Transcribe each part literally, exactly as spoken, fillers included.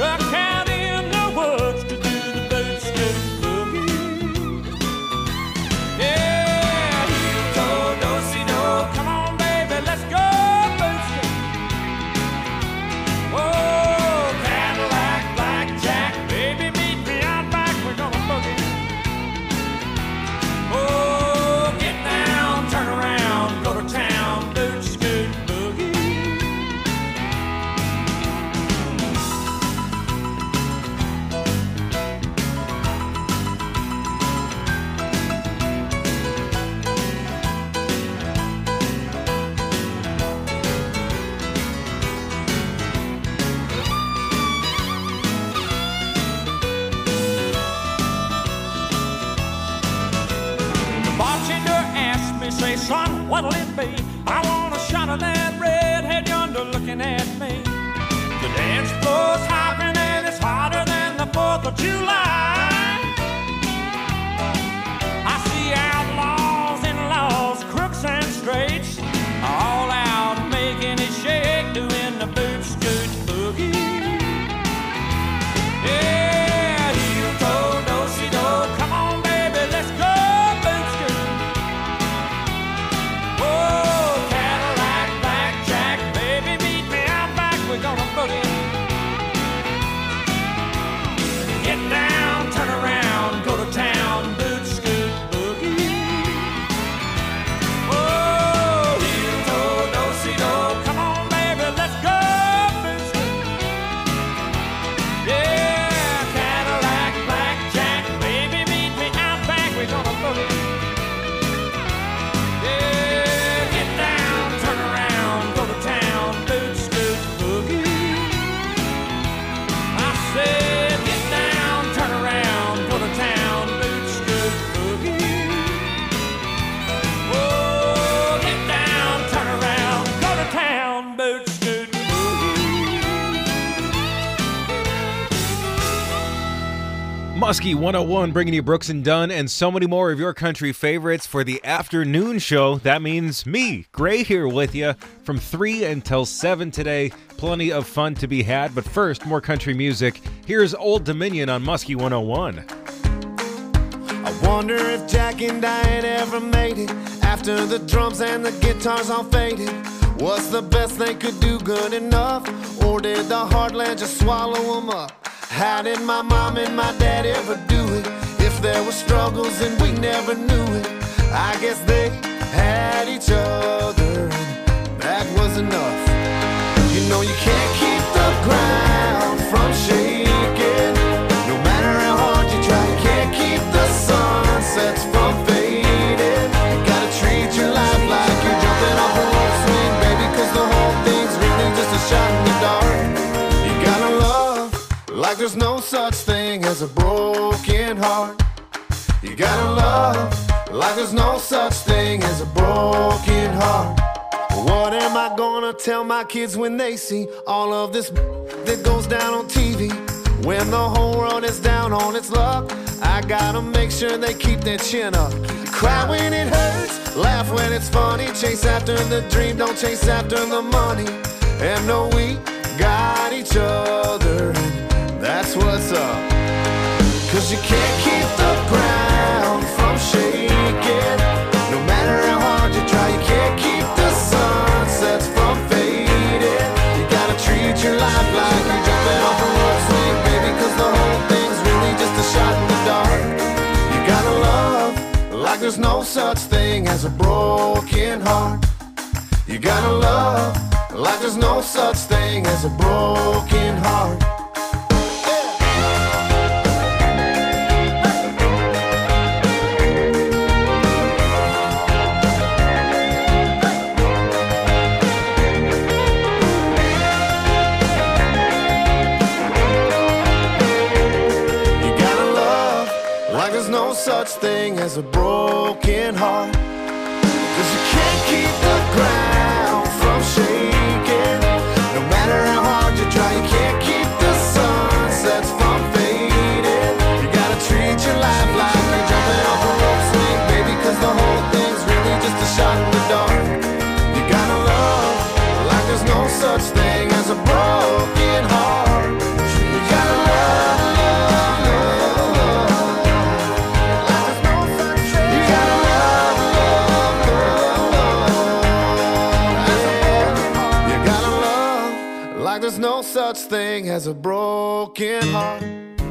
Truck out in the woods to do the boot scoot boogie. Yeah, heel toe, do-si-do. Come on, baby, let's go boot scoot. Oh, Cadillac, blackjack, baby, meet me out back. We're gonna boogie. Oh, get down, turn around, go to town, boot scoot boogie. The bartender asked me, say, son, what'll it be? I want a shot of that redhead yonder looking at me. The dance floor's hopping and it's hotter than the fourth of July. I see outlaws and laws, crooks and straights, all out making it shake, doing the boot scoot boogie. Yeah, heel toe, do-si-do. Come on, baby, let's go boot scoot. Oh, Cadillac, blackjack, baby, meet me out back. We're gonna boogie. Get down, turn around, go to town, boot scoot boogie. Oh, heel toe, do-si-do. Come on, baby, let's go boot scoot. Yeah, Cadillac, blackjack, baby, meet me out back. We're gonna boogie. Yeah, get down, turn around, go to town, boot scoot boogie. I said, get down, turn around, go to town, boot scoot boogie. Oh, get down, turn around, go to town, boot scoot boogie. Muskie one oh one bringing you Brooks and Dunn and so many more of your country favorites for the afternoon show. That means me, Gray, here with you from three until seven today. Plenty of fun to be had, but first, more country music. Here's Old Dominion on Muskie one oh one. I wonder if Jack and Diane ever made it after the drums and the guitars all faded. What's the best they could do good enough? Or did the heartland just swallow them up? How did my mom and my dad ever do it? If there were struggles and we never knew it, I guess they had each other and that was enough. You know you can't keep the ground from shaking. No matter how hard you try, you can't keep the sunsets from fading. You gotta treat your life like you're jumping off a rope swing, baby, cause the whole thing's really just a shot in the dark. You gotta love like there's no such thing as a broken heart. You gotta love like there's no such thing as a broken heart. What am I gonna tell my kids when they see all of this that goes down on T V? When the whole world is down on its luck, I gotta make sure they keep their chin up. Cry when it hurts, laugh when it's funny, chase after the dream, don't chase after the money. And know we got each other, and that's what's up. Cause you can't keep the ground from shaking. No matter how hard you try, you can't keep the sunsets from fading. You gotta treat your life like you're jumping off a rope swing, baby, cause the whole thing's really just a shot in the dark. You gotta love like there's no such thing as a broken heart. You gotta love like there's no such thing as a broken heart. No such thing as a broken heart. Cause you can't keep the ground from shaking. No matter how hard you try, you can't keep the sunsets from fading. You gotta treat your life like you're jumping off a rope swing, baby, cause the whole thing's really just a shot in the dark. You gotta love like there's no such thing as a broken heart. You such thing as a broken heart.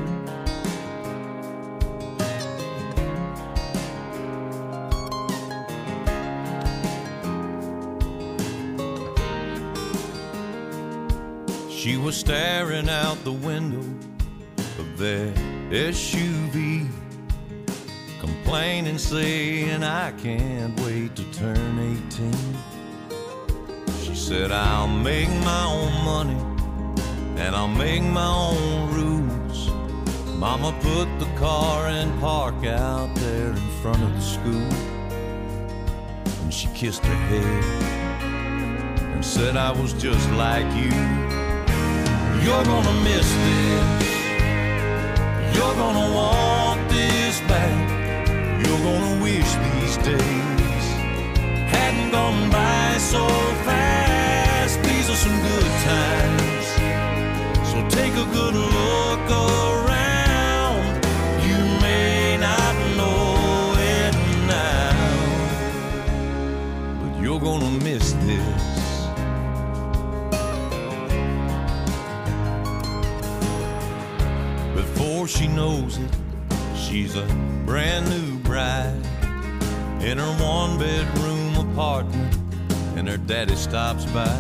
She was staring out the window of their S U V, complaining, saying, I can't wait to turn eighteen. She said, I'll make my own money and I'll make my own rules. Mama put the car in park out there in front of the school, and she kissed her head and said, I was just like you. You're gonna miss this, you're gonna want this back, you're gonna wish these days hadn't gone by so fast. These are some good times, so take a good look around. You may not know it now, but you're gonna miss this. Before she knows it, she's a brand new bride in her one-bedroom apartment, and her daddy stops by.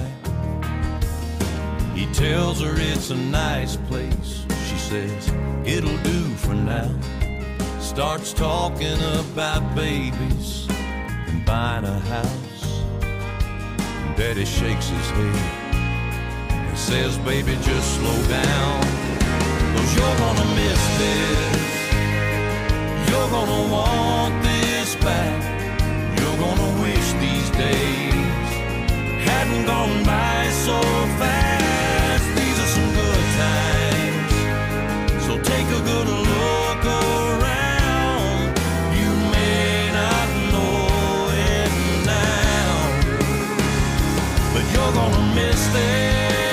He tells her it's a nice place. She says, it'll do for now. Starts talking about babies and buying a house. And Daddy shakes his head and says, baby, just slow down, 'cause you're gonna miss this, you're gonna want this back, you're gonna wish these days hadn't gone by so fast. These are some good times, so take a good look around. You may not know it now, but you're gonna miss this.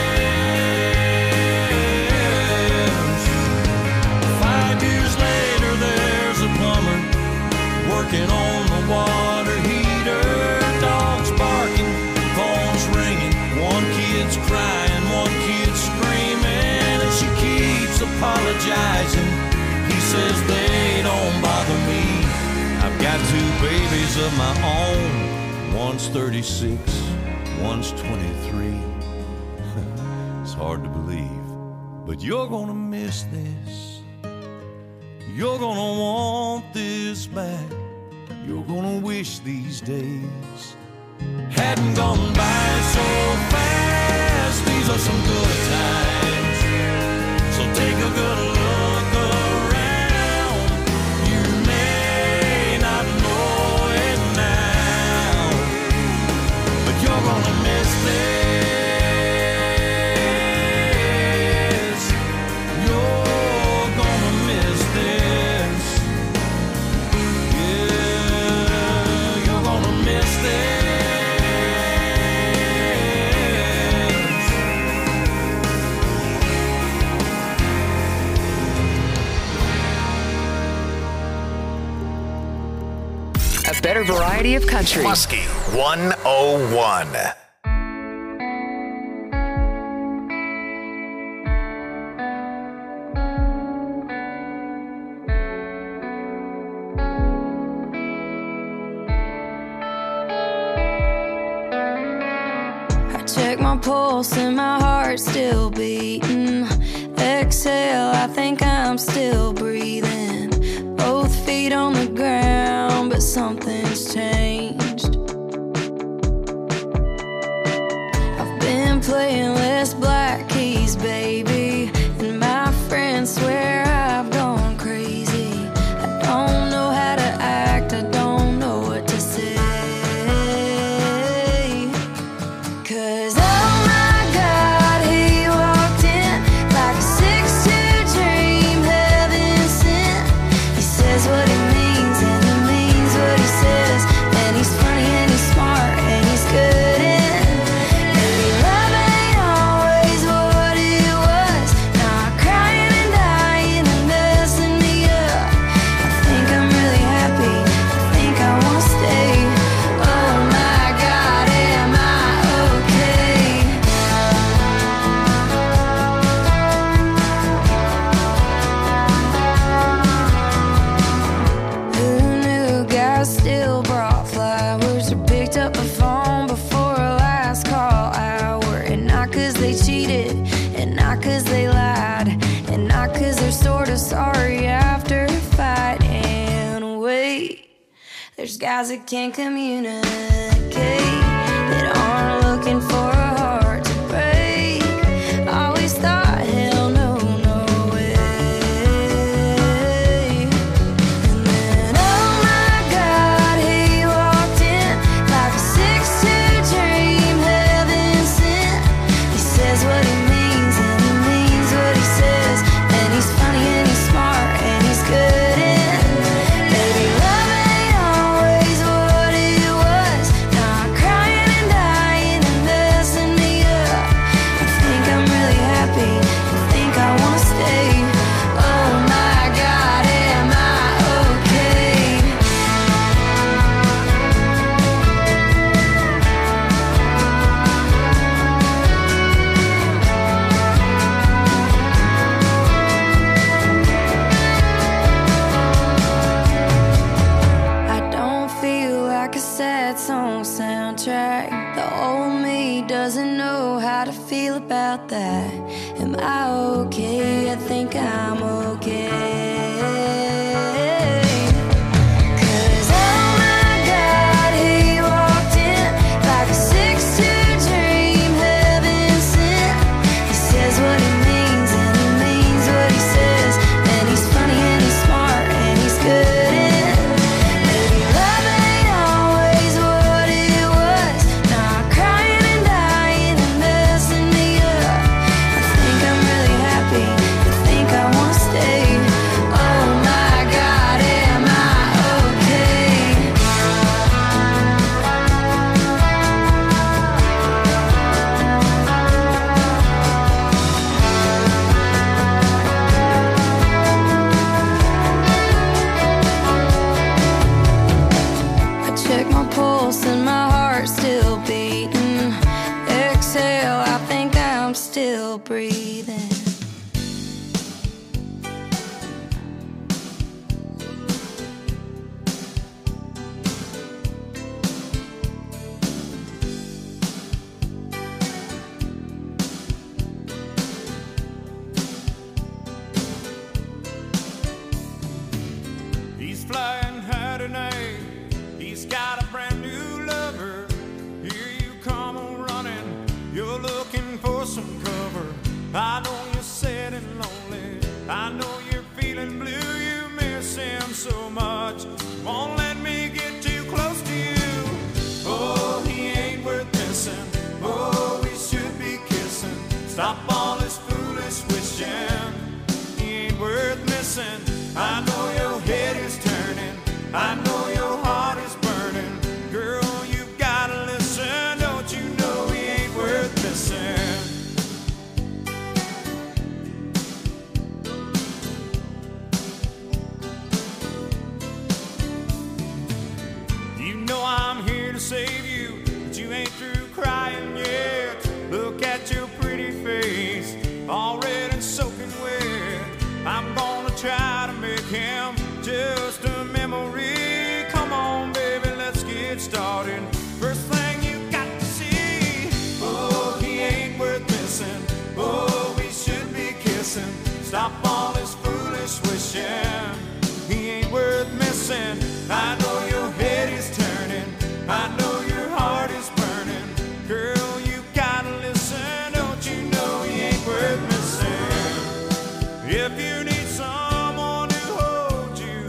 Working on the water heater, dogs barking, phones ringing, one kid's crying, one kid's screaming, and she keeps apologizing. He says they don't bother me, I've got two babies of my own, one's thirty-six, one's twenty-three. It's hard to believe, but you're gonna miss this, you're gonna want this back, you're gonna wish these days hadn't gone by so fast. These are some good times, so take a good look around. You may not know it now, but you're gonna miss this, you're gonna miss this. A better variety of country. Muskie one oh one. Check my pulse and my heart's still beating. Exhale, I think I'm still breathing. Both feet on the ground, but something's changed. I've been playing less black keys, baby, and my friends swear I've gone crazy. I don't know how to act, I don't know what to say. What he means and he means what he says, and he's funny and he's smart and he's good, and, and love ain't sorry after a fight. And wait, there's guys that can't communicate, that aren't looking for a heart to break. Always thought, hell no, no way. And then, oh my God, he walked in like a six-two dream, heaven sent. He says what he means and he means what he says, and he's funny and he's smart and he's good. And baby, love ain't always what it was. Now I'm crying and dying and messing me up. I think I'm really happy, I think I wanna stay. Oh my God, am I okay? I don't feel like a sad song soundtrack. The old me doesn't know how to feel about that. Am I okay? I think I'm okay. 'Cause oh my God, he walked in like a six-two dream, heaven sent. He says what he means and he means what he says, and he's funny and he's smart and he's good. And maybe love ain't always what it was. Now I'm crying and dying and messing me up. I think I'm really happy, I think I wanna stay. Oh my God, am I okay? I check my pulse and my heart's still beating. Exhale, I think I'm still breathing. He's flying high tonight. He's got a brand new lover. Here you come on running. You're looking for some cover. I know you're sad and lonely. I know you're feeling blue. You miss him so much. Won't let me get too close to you. Oh, he ain't worth missing. Oh, we should be kissing. Stop all this foolish wishing. He ain't worth missing. I know your head is turning. I know your heart is burning. Girl, you gotta listen. Don't you know he ain't worth missing? You know I'm here to save you, but you ain't through crying yet. Look at your pretty face, all red and soaking wet. I'm gonna try to make him just a memory. Come on, baby, let's get started. First thing you got to see. Oh, he ain't worth missing. Oh, we should be kissing. Stop all this foolish wishing. He ain't worth missing. I know your head is turning. I know your heart is burning. Girl, you gotta listen. Don't you know he ain't worth missing? If you need someone to hold you,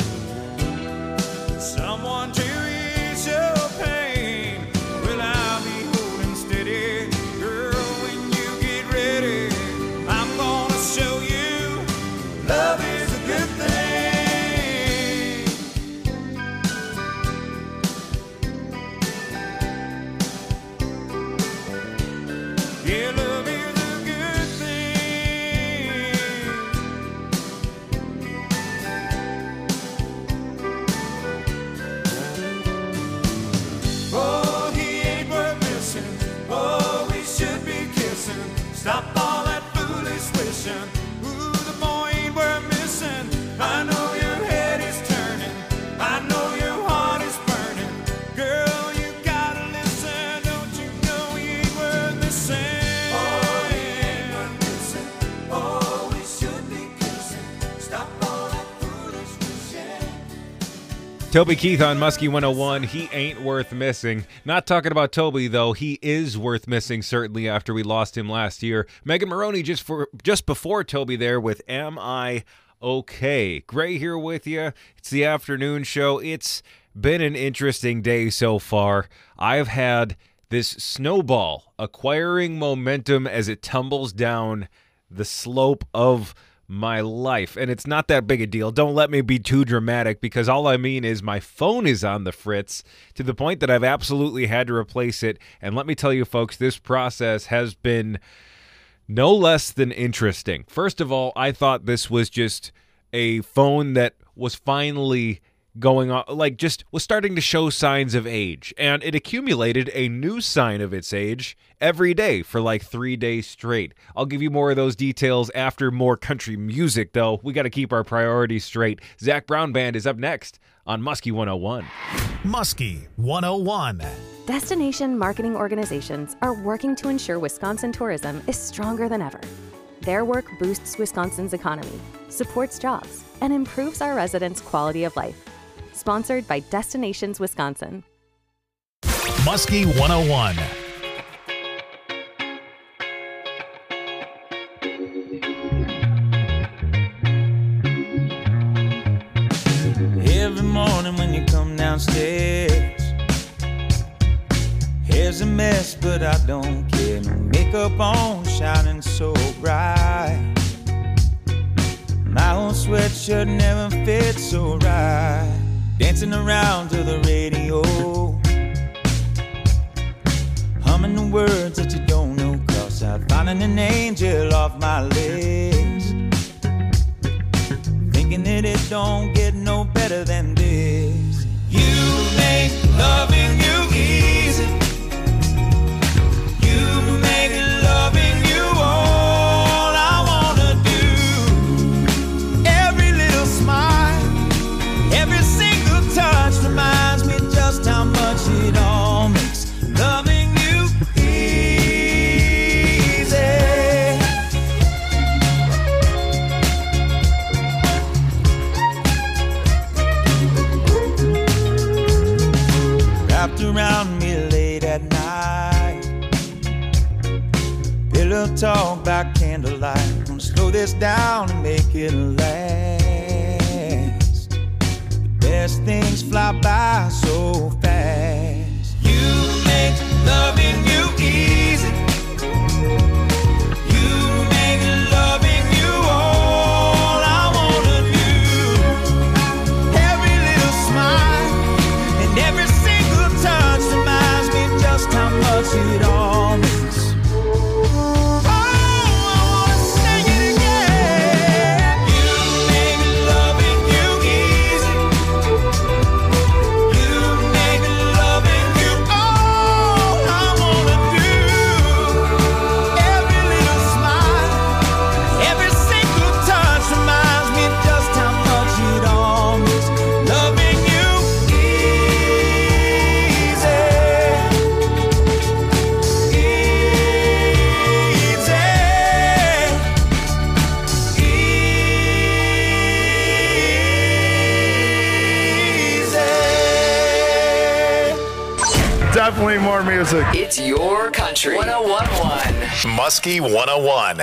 someone to ease your pain, well, I'll be holding steady. Girl, when you get ready, I'm gonna show you love is a good thing. Yeah, love is a good thing. Toby Keith on Muskie one oh one. He ain't worth missing. Not talking about Toby, though. He is worth missing, certainly, after we lost him last year. Megan Maroney just for just before Toby there with Am I Okay? Gray here with you. It's the afternoon show. It's been an interesting day so far. I've had this snowball acquiring momentum as it tumbles down the slope of my life, and it's not that big a deal. Don't let me be too dramatic, because all I mean is my phone is on the fritz to the point that I've absolutely had to replace it. And let me tell you folks, this process has been no less than interesting. First of all, I thought this was just a phone that was finally going on, like just was starting to show signs of age, and it accumulated a new sign of its age every day for like three days straight. I'll give you more of those details after more country music, though. We got to keep our priorities straight. Zach Brown Band is up next on Muskie one oh one. Muskie one oh one. Destination marketing organizations are working to ensure Wisconsin tourism is stronger than ever. Their work boosts Wisconsin's economy, supports jobs, and improves our residents' quality of life. Sponsored by Destinations Wisconsin. Muskie one oh one. Every morning when you come downstairs, hair's a mess, but I don't care. No makeup on, shining so bright. My old sweatshirt never fits so right. Dancing around to the radio, humming the words that you don't know, 'cause I'm finding an angel off my list. Thinking that it don't get no better than this. You make loving you easy. You make loving you all I wanna do. Every little smile, every single touch reminds me just how much it all makes loving you easy. Wrapped around me late at night, pillow talk by candlelight. Gonna slow this down and make it last. Best things fly by so fast. You make loving you easy. You make loving you all I wanna do. Every little smile and every single touch reminds me just how much it all means. Oh, I wanna sing it again. You make loving you easy. You make loving you all I wanna do. Every little smile, every single touch reminds me just how much it all means. Loving you easy. Definitely more music. It's your country. one oh one point one. Muskie one oh one.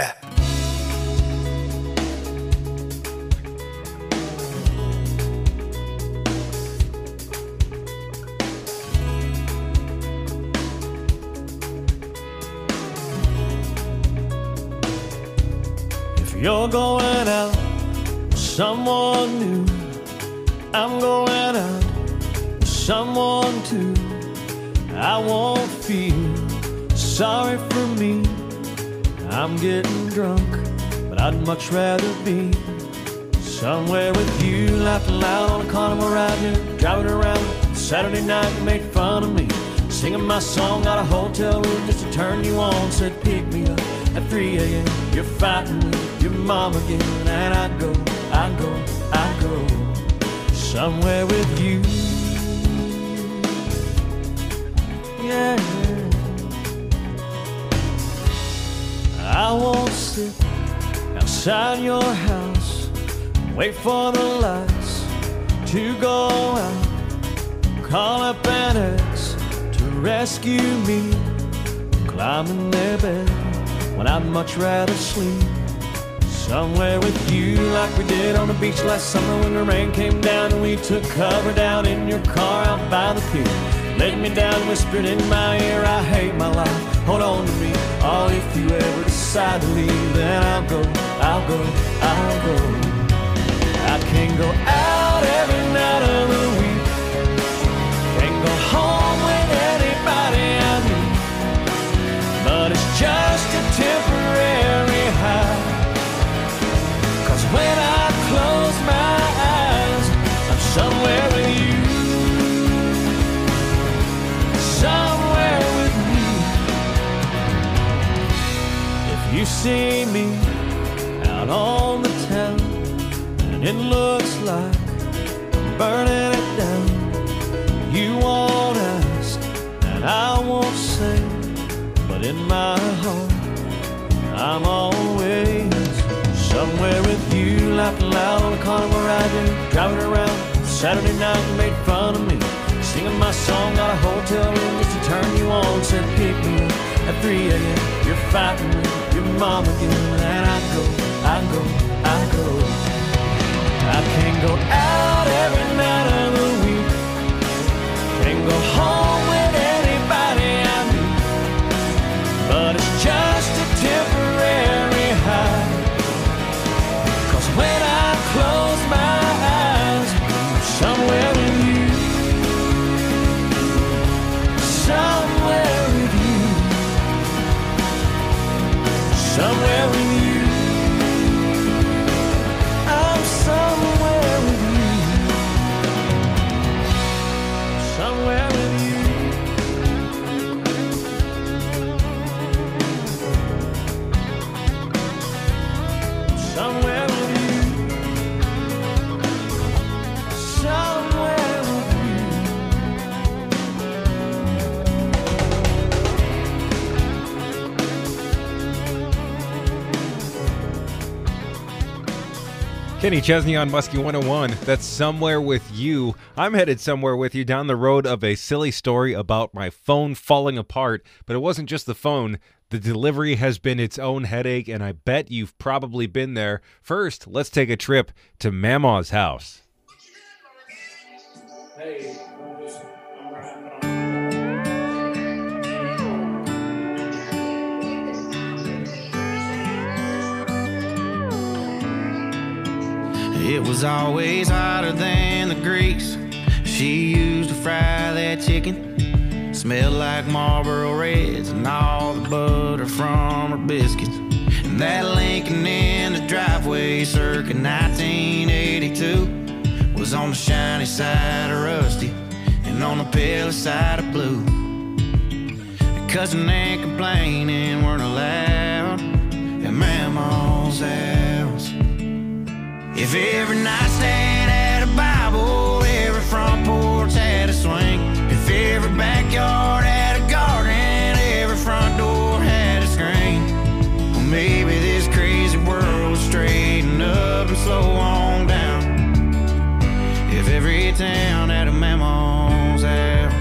If you're going out with someone new, I'm going out with someone too. I won't feel sorry for me. I'm getting drunk, but I'd much rather be somewhere with you, laughing loud on a carnival ride here, driving around Saturday night. You made fun of me, singing my song out of hotel room just to turn you on. Said pick me up at three a.m. You're fighting with your mom again, and I go, I go, I go somewhere with you. Yeah, I won't sit outside your house, wait for the lights to go out. call up an ex to rescue me, climbing their bed when I'd much rather sleep somewhere with you, like we did on the beach last summer when the rain came down and we took cover down in your car out by the pier. Laid me down, whispered in my ear, I hate my life, hold on to me. Oh, if you ever decide to leave, then I'll go, I'll go, I'll go. I can't go out every night of the week, can't go home with anybody I meet, but it's just a temporary high. Cause when I close my eyes, I'm somewhere with you, somewhere with you. If you see me out on the town and it looks like I'm burning it down, you won't ask and I won't say, but in my heart I'm always somewhere with you, laughing loud on the carnival ride, driving around Saturday night and made fun of me, singing my song, got a hotel room just to turn you on, said pick me up at three a.m. You're fighting with your mom again, and I go, I go, I go. I can't go out every night of the week, can't go home with anybody I meet, but it's just a temporary high. When I close my eyes, somewhere with you, somewhere with you, somewhere with you, I'm somewhere with you, somewhere with you. Somewhere with you. Kenny Chesney on Muskie one oh one. That's Somewhere With You. I'm headed somewhere with you down the road of a silly story about my phone falling apart. But it wasn't just the phone. The delivery has been its own headache, and I bet you've probably been there. First, let's take a trip to Mama's house. Hey. It was always hotter than the grease she used to fry that chicken. Smelled like Marlboro Reds and all the butter from her biscuits. And that Lincoln in the driveway circa nineteen eighty-two was on the shiny side of rusty and on the pale side of blue. Cussing and complaining weren't allowed at Mama's house. If every nightstand had a Bible, every front porch had a swing, if every backyard had a garden, every front door had a screen, well, maybe this crazy world would straighten up and slow on down. If every town had a Mama's house.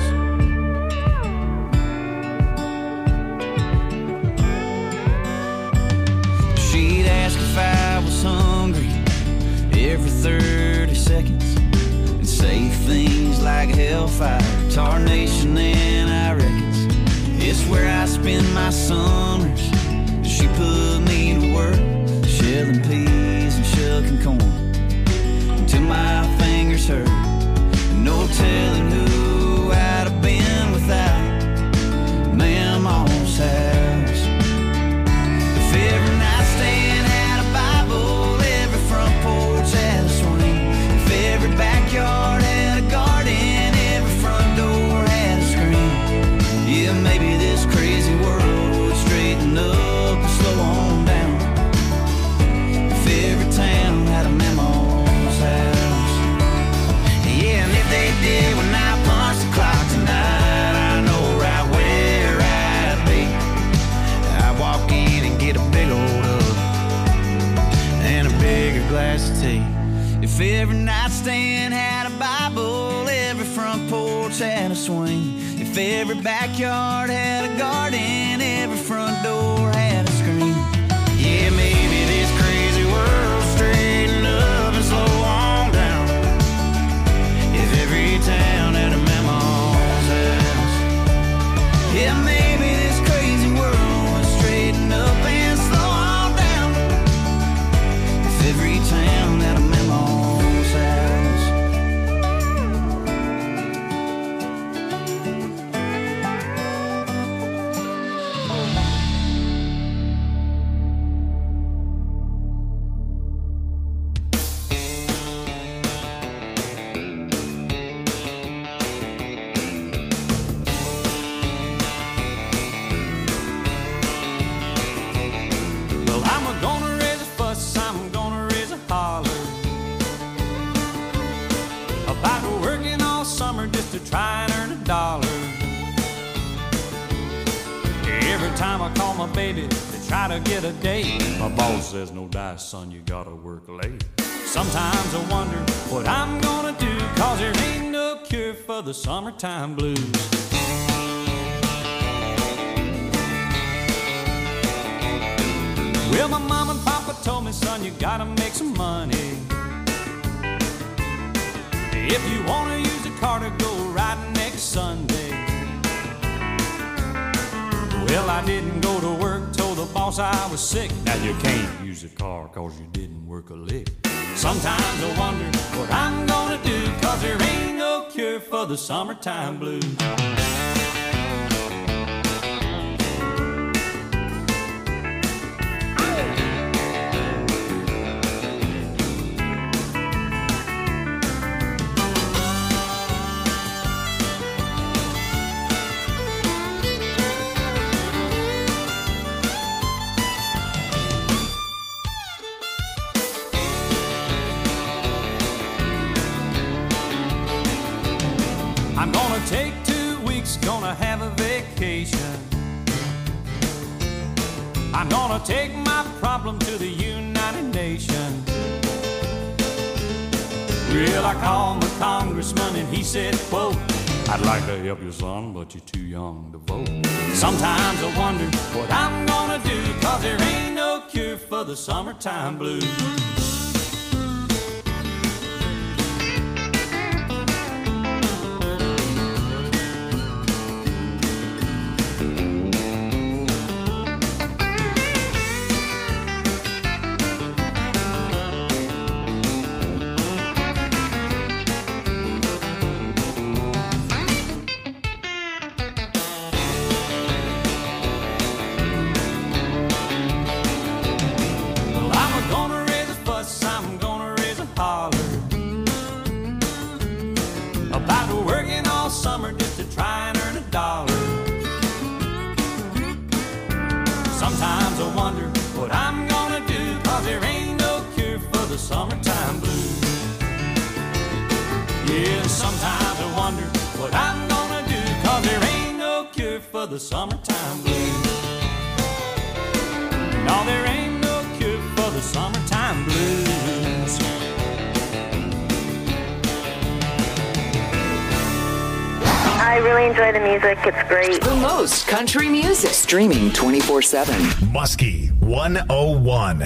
She'd ask if I was hungry every thirty seconds and say things like hellfire, tarnation, and I reckons it's where I spend my summers. She put me to work shelling peas and shucking corn until my fingers hurt. No telling who I'd have been without Mama's house. If every nightstand had a Bible, every front porch had a swing, if every backyard had a garden, every front door had a screen, yeah, maybe this crazy world would straighten up and slow on down. If every town had a Mama's house. Yeah, and if they did when I punch the clock tonight, I know right where I'd be. I'd walk in and get a big old hug and a bigger glass of tea. If every nightstand had a Bible, every front porch had a swing, if every backyard had a garden, every front door had a screen. Yeah, maybe this crazy world straighten up and slow on down, if every town had a mama's house. Yeah, maybe this crazy world would straighten up and slow on down, if every town had a mama's house. Well, I'm a gonna raise a fuss, I'm gonna raise a holler about working all summer just to try and earn a dollar. Every time I call my baby to try to get a date, my boss says, no dice, son, you gotta work late. Sometimes I wonder what I'm gonna do, cause there ain't no cure for the summertime blues. Well, my mom and papa told me, son, you gotta make some money. If you wanna use the car to go riding next Sunday. Well, I didn't go to work, told the boss I was sick. Now you can't use the car cause you didn't work a lick. Sometimes I wonder what I'm gonna do, cause there ain't no cure for the summertime blues. I'm gonna take two weeks, gonna have a vacation. I'm gonna take my problem to the United Nations. Well, I called my congressman and he said, quote, I'd like to help you, son, but you're too young to vote. Sometimes I wonder what I'm gonna do, cause there ain't no cure for the summertime blues. Sometimes I wonder what I'm gonna do, cause there ain't no cure for the summertime blues. Yeah, sometimes I wonder what I'm gonna do, cause there ain't no cure for the summertime blues. No, there ain't no cure for the summertime blues. I really enjoy the music. It's great. The most country music. Streaming twenty-four seven. Muskie one oh one.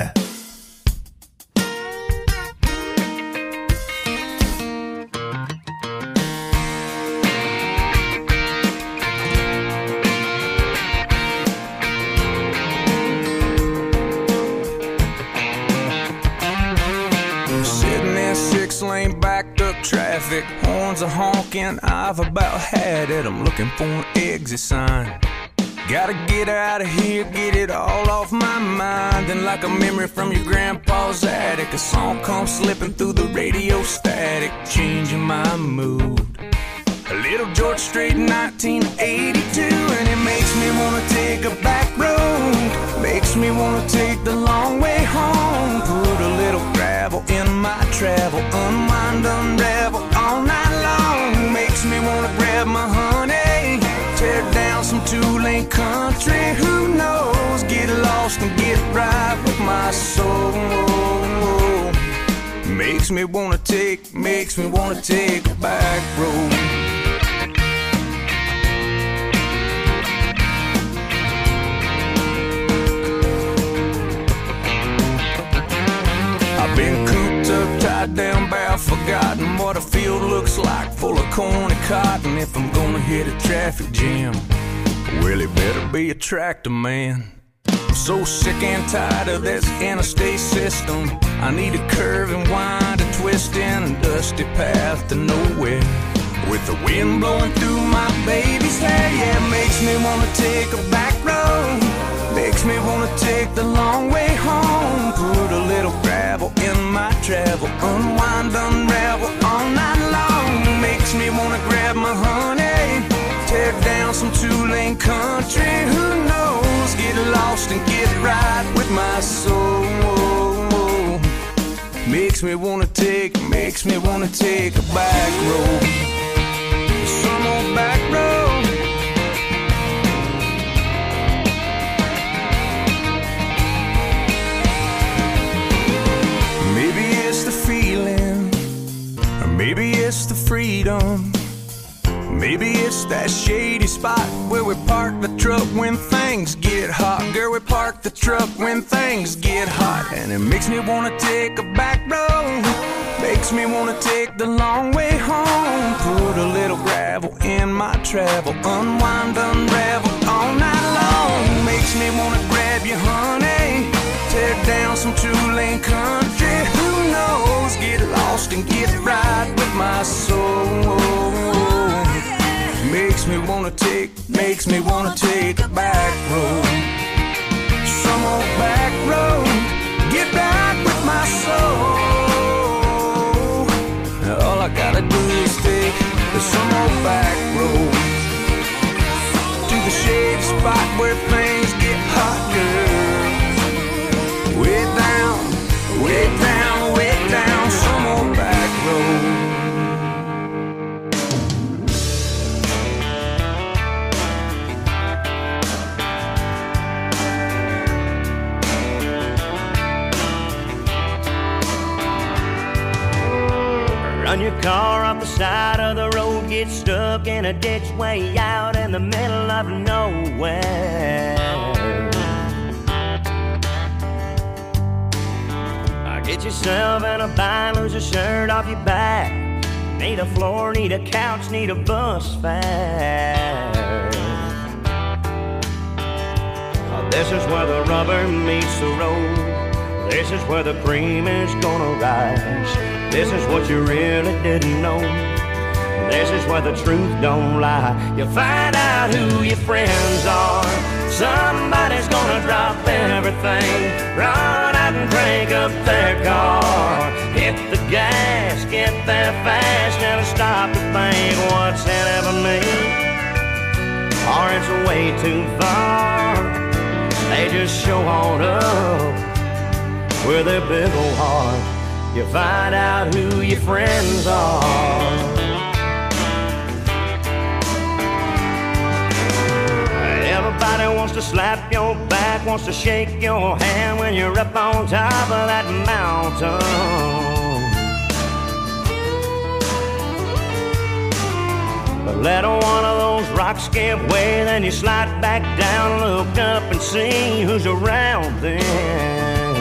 Sitting in six-lane backed up traffic, horns are honking, I've about had it. I'm looking for an exit sign. Gotta get out of here, get it all off my mind. And like a memory from your grandpa's attic, a song comes slipping through the radio static, changing my mood. A little George Strait nineteen eighty-two, and it makes me wanna take a back road, makes me wanna take the long way home. Put a little gravel in my travel, unwind, unravel all night long. Makes me wanna grab my honey, tear down some two-lane country, who knows, get lost and get right with my soul. Makes makes me wanna take, makes me wanna take a back road. I've been cooped up, tied down, bound, forgotten what a field looks like, full of corn and cotton. If I'm gonna hit a traffic jam, well, it better be a tractor man. I'm so sick and tired of this interstate system. I need a curve and wind, a twist in a dusty path to nowhere, with the wind blowing through my baby's hair. Yeah, it makes me wanna take a back road, makes me wanna take the long way home. Put a little gravel in my travel, unwind, unravel all night long. Makes me wanna grab my honey, tear down some two-lane country. Who knows, get lost and get right with my soul. Makes me wanna take, makes me wanna take a back road, some old back road. Maybe it's the feeling, or maybe it's the freedom. Maybe it's that shady spot where we park the truck when things get hot. Girl, we park the truck when things get hot. And it makes me wanna take a back road, makes me wanna take the long way home. Put a little gravel in my travel, unwind, unravel all night long. Makes me wanna grab you, honey, tear down some two-lane country. Who knows, get lost and get right with my soul. Makes me wanna take, makes me wanna take a back road, some old back road, get back with my soul. All I gotta do is take some old back road to the shady spot where things get hot, girl. Way down, way down, way down, some old back road. Run your car off the side of the road, get stuck in a ditch way out in the middle of nowhere. Get yourself in a bind, lose a shirt off your back. Need a floor, need a couch, need a bus fare. This is where the rubber meets the road. This is where the cream is gonna rise. This is what you really didn't know. This is where the truth don't lie. You find out who your friends are. Somebody's gonna drop everything, run out and crank up their car. Hit the gas, get there fast, never stop to think what's in it for me, or it's way too far. They just show on up with their big old heart. You find out who your friends are. Everybody wants to slap your back, wants to shake your hand when you're up on top of that mountain. But let one of those rocks give way, then you slide back down, look up and see who's around then.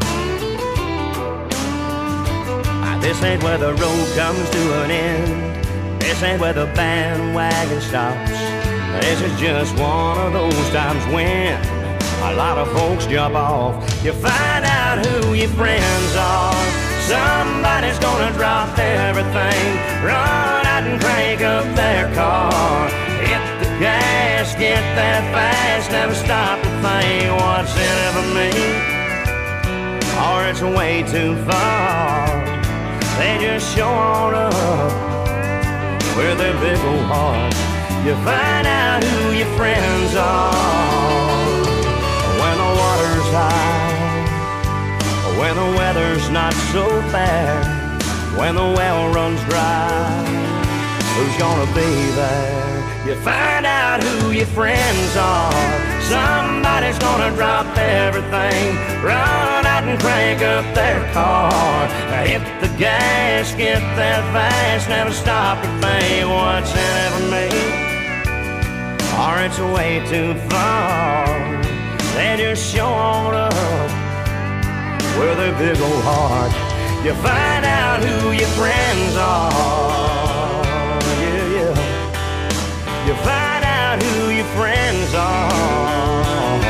This ain't where the road comes to an end. This ain't where the bandwagon stops. This is just one of those times when a lot of folks jump off. You find out who your friends are. Somebody's gonna drop everything, run out and crank up their car. Hit the gas, get there fast, never stop to think what's in it for me, or it's way too far. They just show on up with their big old heart. You find out who your friends are when the water's high, when the weather's not so bad, when the well runs dry. Who's gonna be there? You find out who your friends are. Somebody's gonna drop everything, run out and crank up their car. Hit the gas, get that fast, never stop to think what's in it for me. Or it's way too far. They just show on up with their big old heart. You find out who your friends are. Yeah, yeah. You find out who your friends are.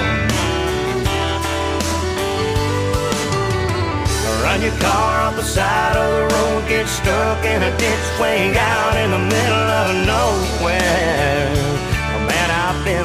Run your car off the side of the road, get stuck in a ditch way out in the middle of nowhere. Oh, man, I've been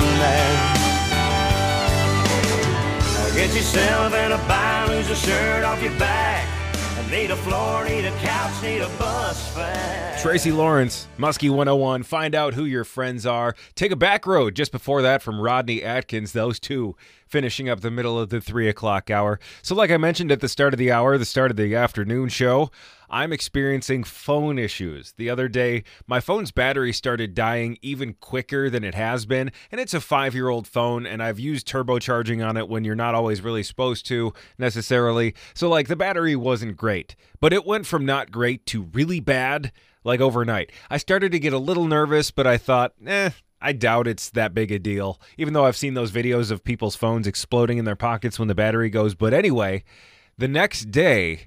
there. Get yourself in a bind, lose a shirt off your back. Need a floor, need a couch, need a bus fare. Tracy Lawrence, Muskie one oh one. Find out who your friends are. Take a back road just before that from Rodney Atkins. Those two finishing up the middle of the three o'clock hour. So like I mentioned at the start of the hour, the start of the afternoon show, I'm experiencing phone issues. The other day, my phone's battery started dying even quicker than it has been, and it's a five-year-old phone, and I've used turbocharging on it when you're not always really supposed to necessarily. So, like, the battery wasn't great, but it went from not great to really bad, like, overnight. I started to get a little nervous, but I thought, eh, I doubt it's that big a deal, even though I've seen those videos of people's phones exploding in their pockets when the battery goes. But anyway, the next day,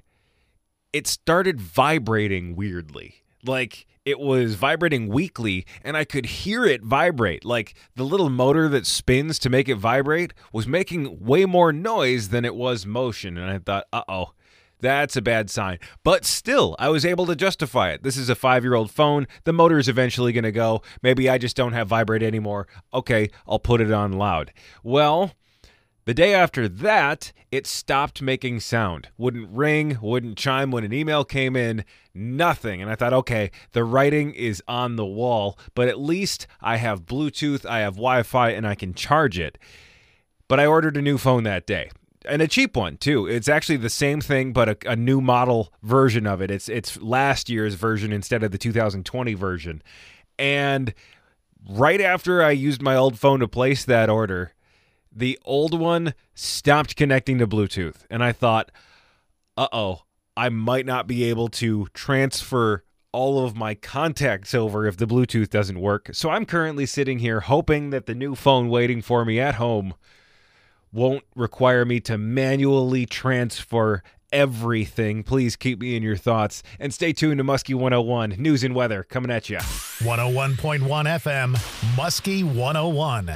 it started vibrating weirdly. Like, it was vibrating weakly, and I could hear it vibrate. Like, the little motor that spins to make it vibrate was making way more noise than it was motion. And I thought, uh-oh, that's a bad sign. But still, I was able to justify it. This is a five-year-old phone. The motor's eventually going to go. Maybe I just don't have vibrate anymore. Okay, I'll put it on loud. Well, the day after that, it stopped making sound. Wouldn't ring, wouldn't chime when an email came in, nothing. And I thought, okay, the writing is on the wall, but at least I have Bluetooth, I have Wi-Fi, and I can charge it. But I ordered a new phone that day. And a cheap one, too. It's actually the same thing, but a, a new model version of it. It's it's last year's version instead of the two thousand twenty version. And right after I used my old phone to place that order, the old one stopped connecting to Bluetooth. And I thought, uh-oh, I might not be able to transfer all of my contacts over if the Bluetooth doesn't work. So I'm currently sitting here hoping that the new phone waiting for me at home won't require me to manually transfer everything. Please keep me in your thoughts. And stay tuned to Muskie one oh one. News and weather coming at you. one oh one point one F M, Muskie one oh one.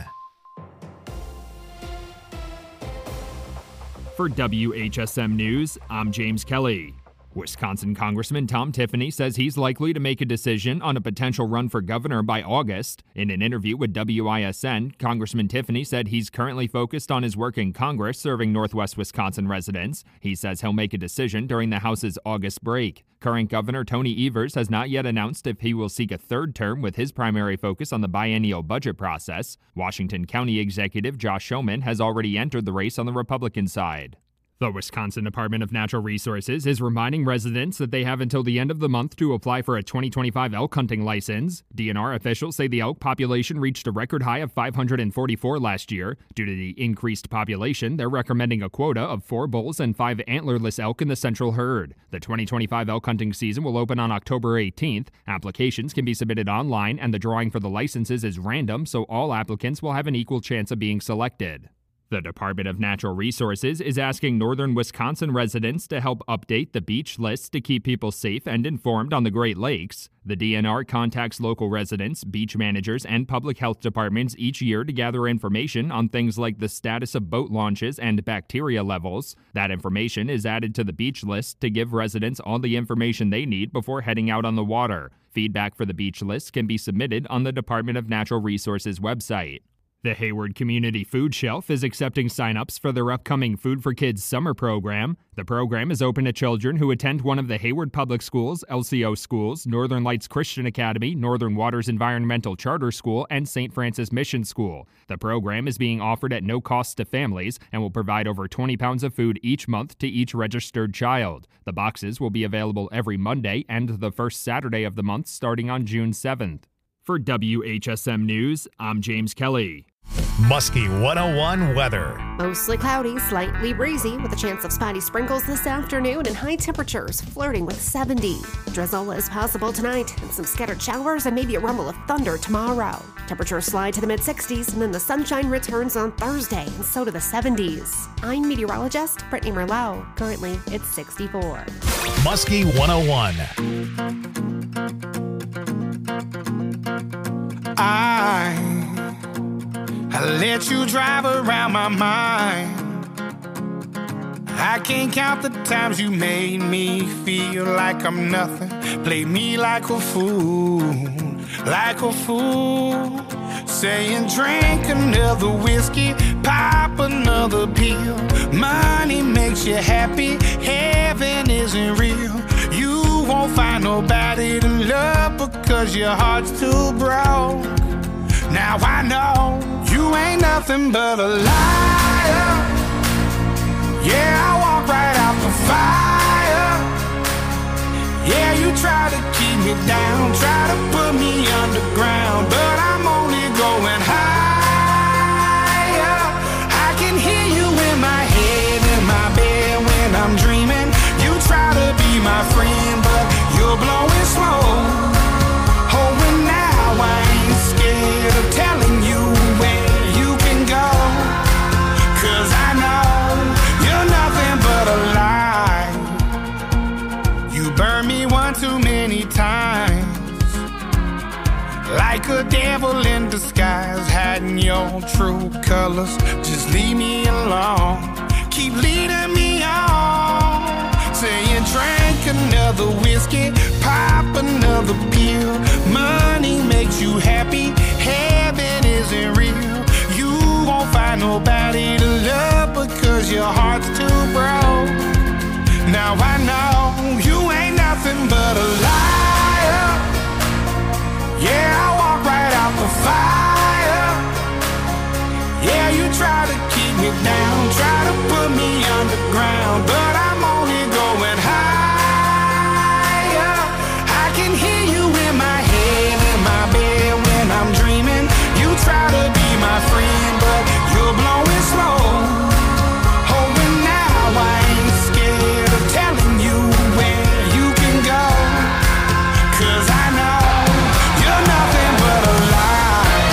For W H S M News, I'm James Kelly. Wisconsin Congressman Tom Tiffany says he's likely to make a decision on a potential run for governor by August. In an interview with W I S N, Congressman Tiffany said he's currently focused on his work in Congress serving Northwest Wisconsin residents. He says he'll make a decision during the House's August break. Current Governor Tony Evers has not yet announced if he will seek a third term, with his primary focus on the biennial budget process. Washington County Executive Josh Schoeman has already entered the race on the Republican side. The Wisconsin Department of Natural Resources is reminding residents that they have until the end of the month to apply for a twenty twenty-five elk hunting license. D N R officials say the elk population reached a record high of five hundred forty-four last year. Due to the increased population, they're recommending a quota of four bulls and five antlerless elk in the central herd. The twenty twenty-five elk hunting season will open on October eighteenth. Applications can be submitted online, and the drawing for the licenses is random, so all applicants will have an equal chance of being selected. The Department of Natural Resources is asking northern Wisconsin residents to help update the beach list to keep people safe and informed on the Great Lakes. The D N R contacts local residents, beach managers, and public health departments each year to gather information on things like the status of boat launches and bacteria levels. That information is added to the beach list to give residents all the information they need before heading out on the water. Feedback for the beach list can be submitted on the Department of Natural Resources website. The Hayward Community Food Shelf is accepting sign-ups for their upcoming Food for Kids summer program. The program is open to children who attend one of the Hayward Public Schools, L C O schools, Northern Lights Christian Academy, Northern Waters Environmental Charter School, and Saint Francis Mission School. The program is being offered at no cost to families and will provide over twenty pounds of food each month to each registered child. The boxes will be available every Monday and the first Saturday of the month starting on June seventh. For W H S M News, I'm James Kelly. Muskie one oh one weather. Mostly cloudy, slightly breezy, with a chance of spotty sprinkles this afternoon and high temperatures flirting with seventy. Drizzle is possible tonight, and some scattered showers and maybe a rumble of thunder tomorrow. Temperatures slide to the mid-sixties, and then the sunshine returns on Thursday, and so to the seventies. I'm meteorologist Brittany Merlot. Currently, it's sixty-four. Muskie one oh one. I I let you drive around my mind. I can't count the times you made me feel like I'm nothing. Played me like a fool, like a fool. Saying drink another whiskey, pop another pill. Money makes you happy, heaven isn't real. You won't find nobody to love because your heart's too broke. Now I know you ain't nothing but a liar. Yeah, I walk right out the fire. Yeah, you try to keep me down, try to put me underground, but I'm only going higher. I can hear you in my head, in my bed when I'm dreaming. You try to be my friend, but you're blowing smoke. Oh, and now I ain't scared of telling you where you can go, 'cause I know you're nothing but a lie. You burned me one too many times, like a devil in disguise, hiding your true colors. Just leave me alone, keep leading me on. Saying drink another whiskey, pop another pill. Money makes you happy, heaven isn't real. You won't find nobody to love because your heart's too broke. Now I know you ain't nothing but a liar. Yeah, I walk right out the fire. Yeah, you try to keep me down, try to put me underground, but I'm only going higher. I can hear you in my head, in my bed when I'm dreaming. You try to be my friend, but you're blowing smoke. Oh, and now I ain't scared of telling you where you can go, 'cause I know you're nothing but a lie.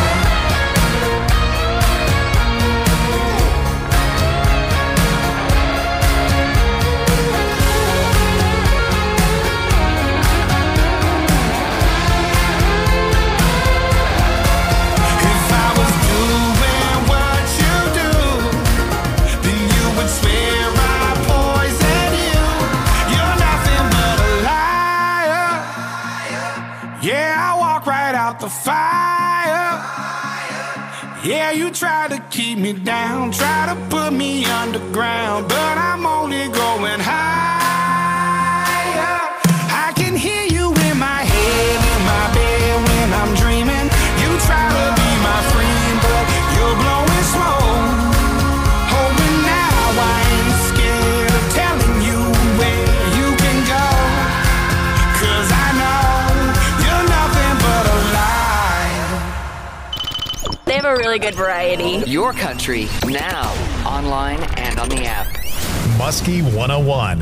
If I was doing what you do, then you would swear I poisoned you. You're nothing but a liar. Yeah, I walk right out the fire. Yeah, you try to keep me down, try to put me underground, but I'm only going higher. I can hear you in my head, in my bed when I'm dreaming. You try to be my friend, but you're blowing smoke. Oh, and now I ain't scared of telling you where you can go, 'cause I know you're nothing but a lie. They have a really good variety. Your country, now, online and on the app. Muskie one oh one.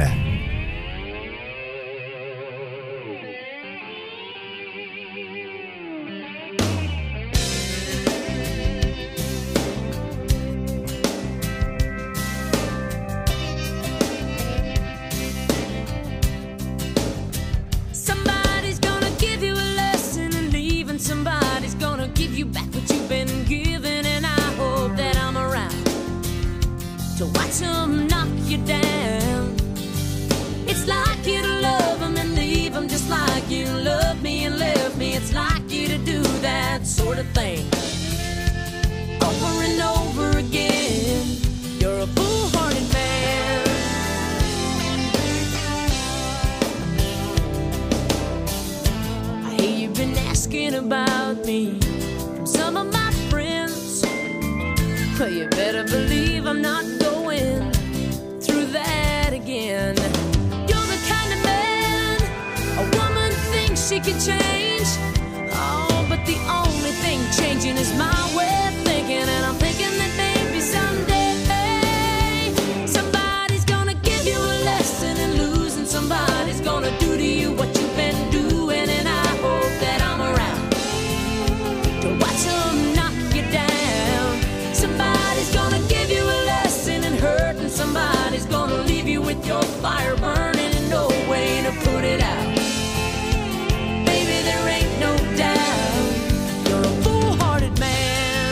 Somebody's gonna give you a lesson and leave, and somebody's gonna give you back what you've been given, and I hope that I'm around to watch them knock you down. It's like you to love them and leave them, just like you loved me and left me. It's like you to do that sort of thing over and over again. You're a foolhardy man. I hear you've been asking about me from some of my friends. Well, you better believe I'm not going through that again. You're the kind of man a woman thinks she can change. Oh, but the it out. Baby, there ain't no doubt you're a foolhardy man.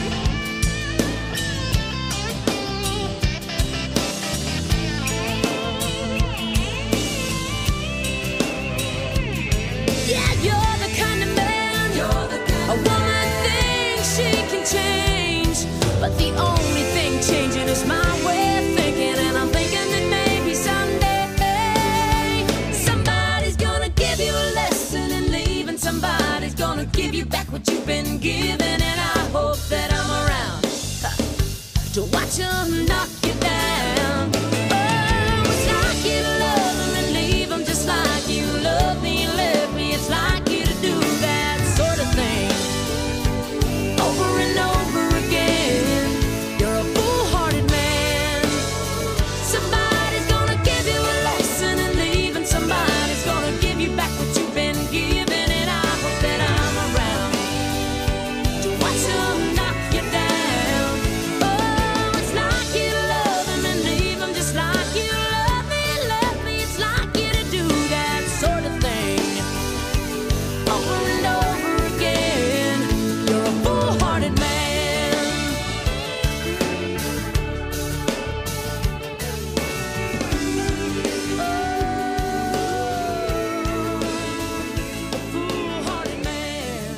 Yeah, you're the kind of man you're the kind a woman thinks she can change, but the only thing changing is my way of thinking, and I'm thinking that maybe someday somebody's gonna give you a lesson in leaving, somebody's gonna give you back what you've been given, and I hope that I'm around huh, to watch them knock you down. Oh, it's like you to love them and leave them just like you love me and left me. It's like you to do that sort of thing over and over again. You're a foolhardy man. Somebody's gonna give you a lesson in leaving, somebody's gonna give you back what you've been given, and I hope that I'm around to watch them knock you down. Oh, it's like you to love them and leave them just like you love me and left me. It's like you to do that sort of thing over and over again. You're a foolhardy man. Foolhardy man.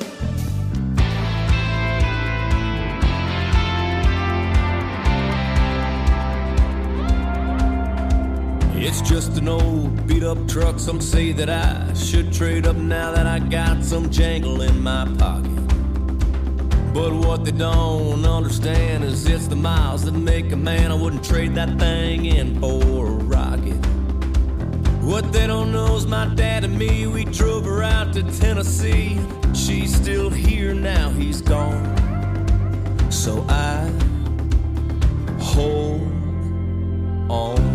It's just an old beat up truck. Some say that I should trade up now that I got some jangle in my pocket. But what they don't understand is it's the miles that make a man. I wouldn't trade that thing in for a rocket. What they don't know is my dad and me, we drove her out to Tennessee. She's still here now, he's gone. So I hold on.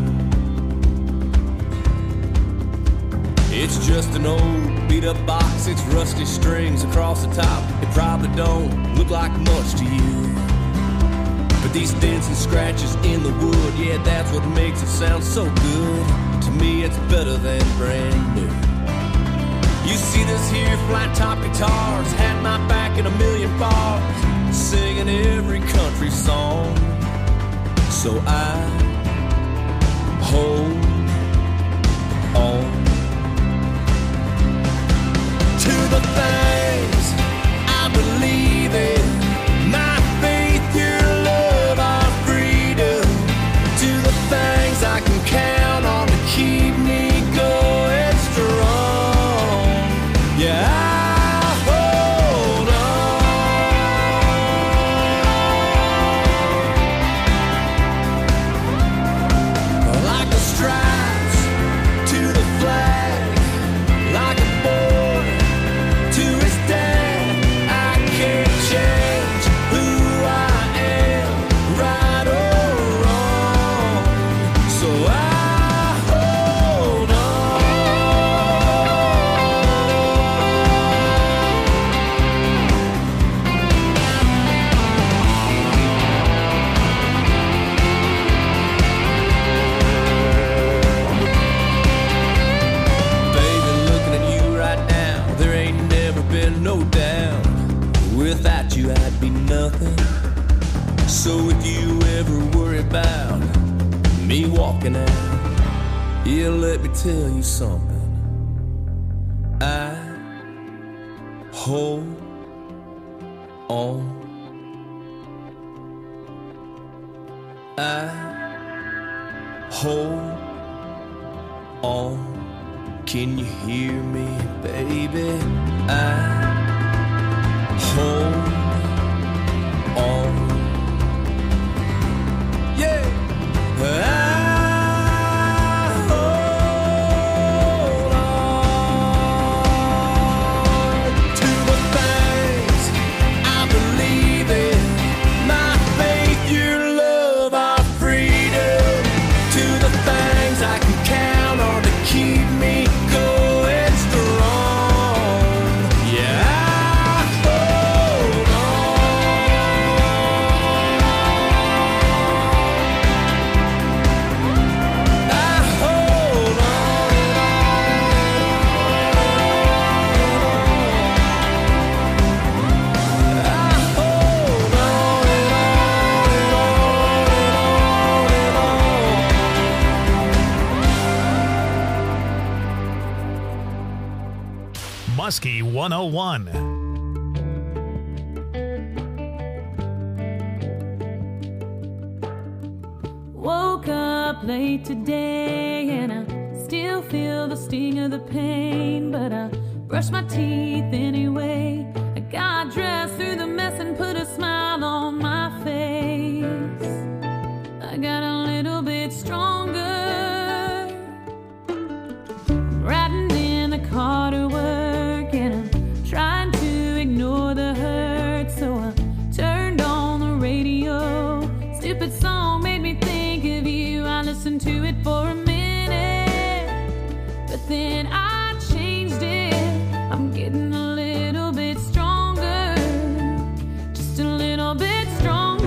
It's just an old beat up box, it's rusty strings across the top. It probably don't look like much to you, but these dents and scratches in the wood, yeah, that's what makes it sound so good. To me it's better than brand new. You see this here flat top guitars, had my back in a million bars, singing every country song. So I hold on to the things I believe in, my faith, your love, our freedom, to the things I can count on to keep me going strong. Yeah, I hold on like the stripes to the flag, like a boy to his dad. I can't change who I am, right or wrong. So I hold on. Baby, looking at you right now, there ain't never been no doubt. Without you, I'd be nothing. So if you ever worry about me walking out, yeah, let me tell you something. I hold on. I hold on. Can you hear me, baby? I hold on. Yeah. I hold on to the things I believe in, my faith, your love, our freedom, to the things I can count on to keep me going strong. Yeah, I hold on. Muskie one oh one. Woke up late today and I still feel the sting of the pain, but I brush my teeth anyway. I got dressed through the mess and put a smile on my face. I got a little bit stronger. I'm riding in the car to work and I'm trying to ignore the hurt, so I turned on the radio. Stupid song made me think of you. I listened to it for a minute, but then I changed it. I'm getting a little bit stronger, just a little bit stronger.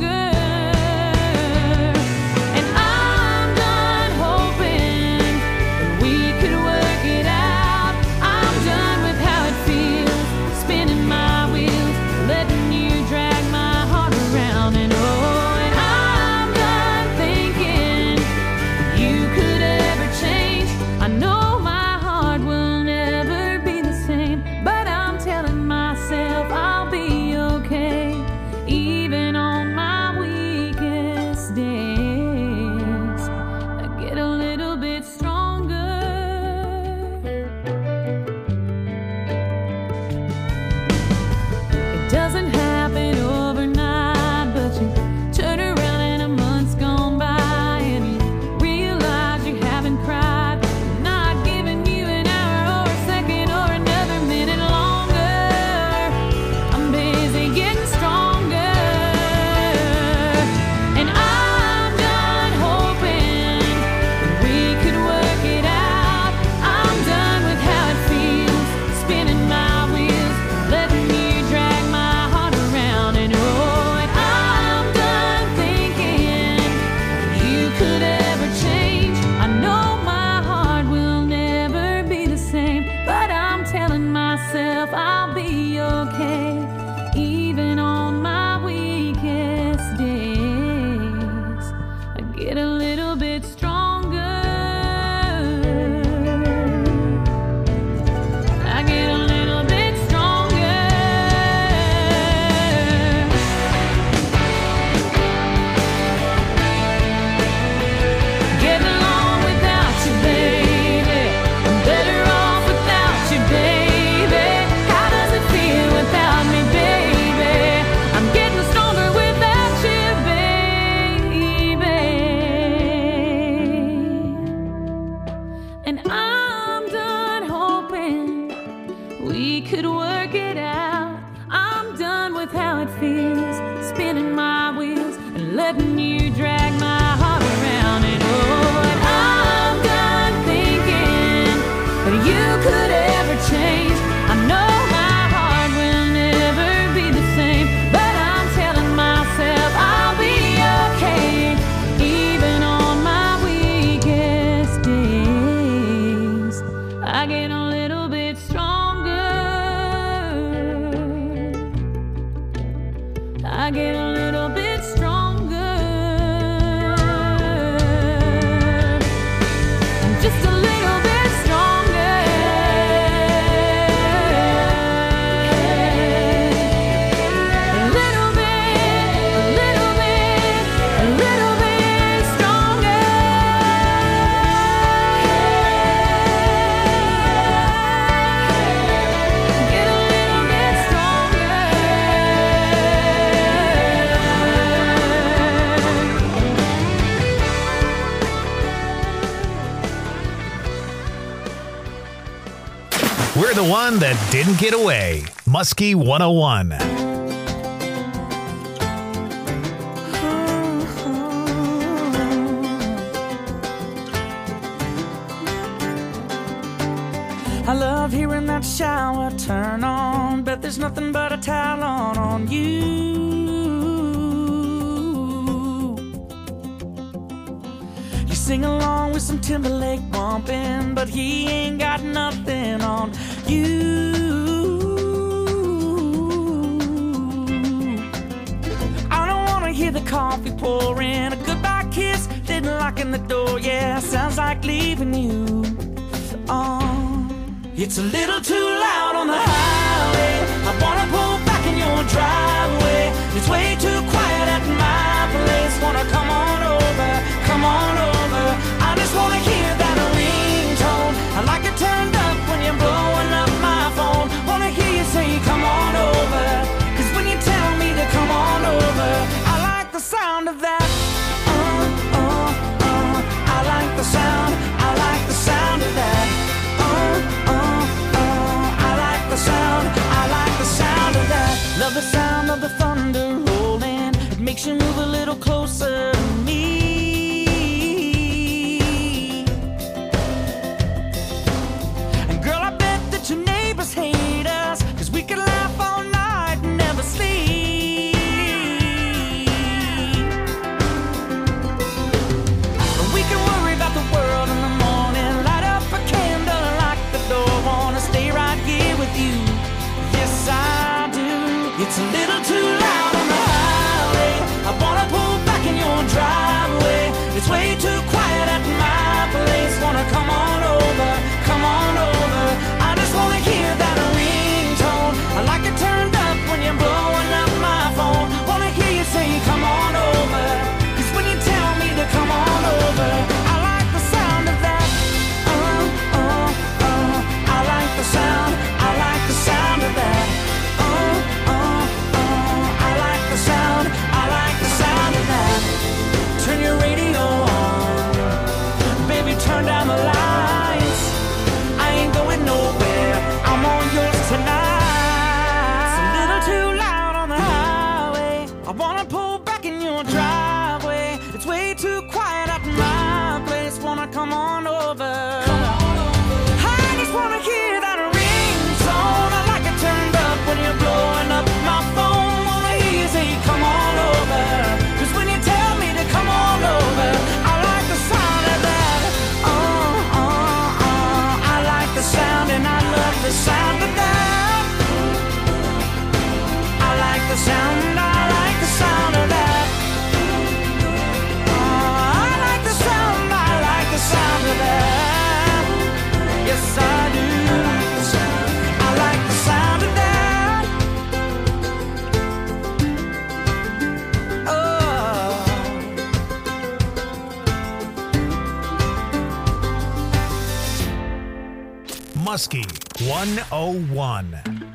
And I'm done hoping that we could work it out. I'm done with how it feels, spinning my wheels, letting you drag my heart around. And oh, and I'm done thinking you could ever change. I know my heart will never be the same, but I'm telling myself I'll be okay, even on my weakest days. I get a little bit stronger. It doesn't happen overnight, but you turn around and a month's gone by and you realize you haven't cried. I'm not giving you an hour or a second or another minute longer. I'm busy getting stronger. And I'm done hoping that we could work it out. I'm done with how it feels, spinning my wheels, letting you drag my heart around. And oh, and I'm done thinking you could ever change. I know my heart will never be the same, but I'm telling myself I'll be okay, even on my weakest days. I get a little bit stronger. I get a little bit stronger. Get along without you, baby. I'm better off without you, baby. How does it feel without me, baby? I'm getting stronger without you, baby. And I'm done hoping we could work it out. I'm done with how it feels, spinning my wheels and letting you drag my heart around. And oh, and I'm done thinking that you could ever change. I know my heart will never be the same, but I'm telling myself I'll be okay, even on my weakest days. I get a little bit stronger. I get a little bit stronger. Just a little bit stronger. A little bit, a little bit, a little bit stronger. Get a little bit stronger. We're the one that didn't get away. Muskie one oh one. I love hearing that shower turn on. Bet there's nothing but a towel on on you. You sing along with some Timberlake bumping, but he ain't got nothing on you. I don't wanna hear the coffee pouring, a goodbye kiss, then locking the door. Yeah, sounds like leaving you. Oh, it's a little too loud on on the highway. I wanna pull back in your driveway. It's way too quiet at my place. Wanna come on over, come on over. I just wanna hear that ringtone. I like it turned up when you're blowing up my phone. Wanna hear you say come on over. Cause when you tell me to come on over, I like the sound of that. Uh, uh, uh. I like the sound, I like the sound of that. Uh, uh, uh. I like the sound, I like the sound of that. Love the sound of the thunder rolling. It makes you move a little closer to me. And girl, I bet that your neighbors hate us, cause we could laugh all night and never sleep. And we can worry about the world in the morning. Light up a candle and lock the door. Wanna stay right here with you. Yes, I do. It's a little too loud on the highway. I wanna pull back in your driveway. It's way too quiet at my place. Wanna come on over, come on over. I just wanna hear that ringtone. I like it turned up when you're blowing up my phone. Wanna hear you say come on over. Cause when you tell me to come on over, I like the sound of that. Uh, uh, uh. I like the sound, I like the sound of that. Uh, uh, uh. I like the sound, I like the sound of that. Turn your radio on, baby, turn down the lights. I ain't going nowhere, I'm on yours tonight. It's a little too loud on the highway. I wanna pull back in your driveway. It's way too quiet at my place. Wanna come on over. I just wanna hear that ringtone. I like it turned up when you're blowing up my phone. Wanna hear you say come on over. Cause when you tell me to come on over, I like the sound of that. Uh, uh, uh. I like the sound and I love the sound of that. I like the sound, I like the sound of that. Uh, I like the sound, I like the sound of that. Yes, I do. I like the sound of that. Oh. Muskie one oh one.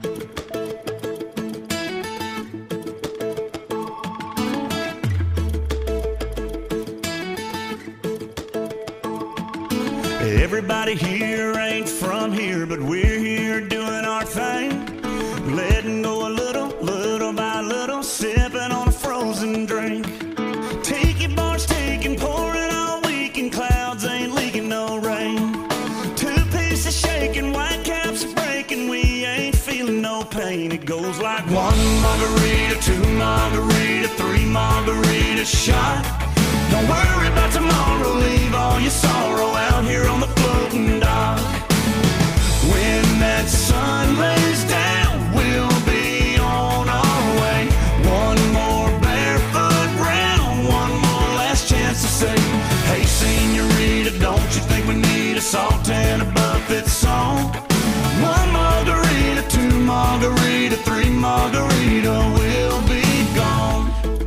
Everybody here ain't from here, but we're here doing our thing. Letting go a little, little by little, sipping on a frozen drink. Tiki bars taking, pouring all week, and clouds ain't leaking no rain. Two pieces shaking, white caps breaking, we ain't feeling no pain. It goes like one margarita, two margarita, three margarita shot. Don't worry about tomorrow, leave all your sorrow out here on the floating dock. When that sun lays down, we'll be on our way. One more barefoot round, one more last chance to say, hey senorita, don't you think we need a salt and a buffet song? One margarita, two margarita, three margarita, we'll be gone.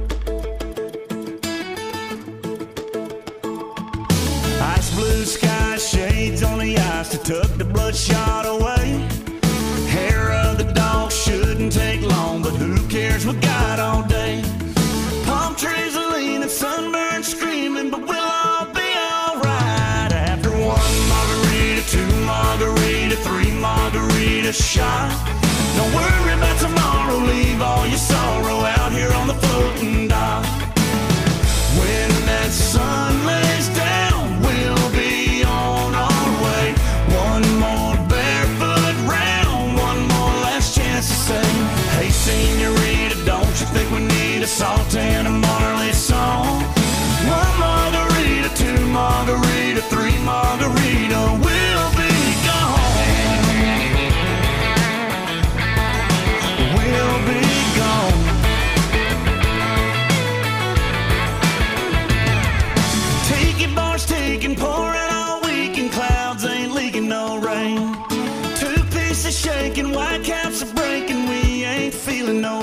Ice blue sky, shades on the ice to tuck the bloodshot away. Hair of the dog shouldn't take long, but who cares, we got all day. Palm trees are leaning, sunburned screaming, but we'll all be alright. After one margarita, two margarita, three margarita shot. Don't worry about tomorrow, leave all your sorrow out here on the floating dock. When that sun lays down, we'll be on our way. One more barefoot round, one more last chance to say, hey senorita, don't you think we need a salt and a Marley song? One margarita, two margarita, three margarita, we'll be gone. We'll be gone. Tiki bars taking, pouring all week, and clouds ain't leaking no rain. Two pieces are shaking, white caps are breaking. We ain't feeling no